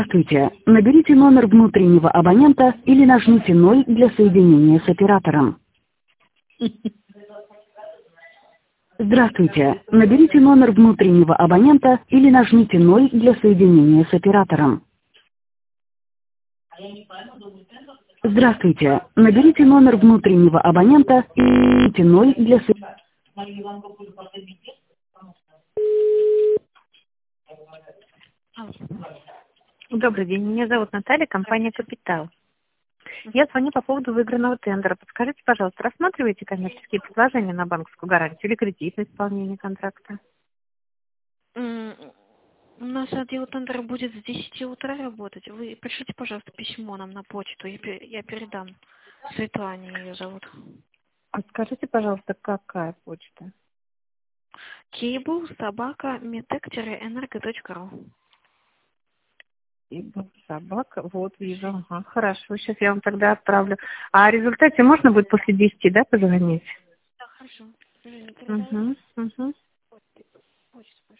Здравствуйте. Наберите номер внутреннего абонента или нажмите 0 для соединения с оператором. Здравствуйте. Наберите номер внутреннего абонента или нажмите 0 для соединения с оператором. Здравствуйте. Наберите номер внутреннего абонента и нажмите 0 для соединения. Добрый день, меня зовут Наталья, компания «Капитал». Я звоню по поводу выигранного тендера. Подскажите, пожалуйста, рассматриваете коммерческие предложения на банковскую гарантию или кредит на исполнение контракта? У нас отдел тендера будет с 10 утра работать. Вы пришлите, пожалуйста, письмо нам на почту. Я передам. Светлане ее зовут. А скажите, пожалуйста, какая почта? cable@metec-energo.ru. Собака, вот вижу. Ага, хорошо, сейчас я вам тогда отправлю. А о результате можно будет после 10, да, позвонить? Да, хорошо. Угу, угу. Почту.